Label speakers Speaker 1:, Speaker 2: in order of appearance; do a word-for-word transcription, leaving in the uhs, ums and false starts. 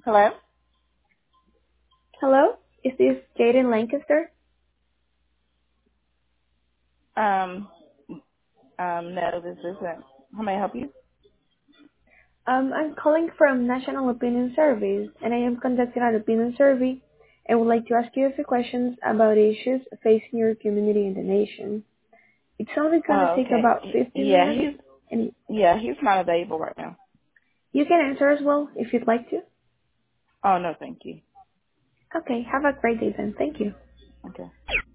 Speaker 1: Hello?
Speaker 2: Hello, is this Jaden Lancaster?
Speaker 1: Um, um, no, this isn't. How may I help you?
Speaker 2: Um, I'm calling from National Opinion Service, and I am conducting an opinion survey and would like to ask you a few questions about issues facing your community and the nation. It's only going to
Speaker 1: Oh,
Speaker 2: take
Speaker 1: okay.
Speaker 2: about fifteen
Speaker 1: Yeah,
Speaker 2: minutes,
Speaker 1: he's,
Speaker 2: and
Speaker 1: yeah, he's not available right now.
Speaker 2: you can answer as well if you'd like to.
Speaker 1: Oh, no, thank you.
Speaker 2: Okay, have a great day then. Thank you.
Speaker 1: Okay.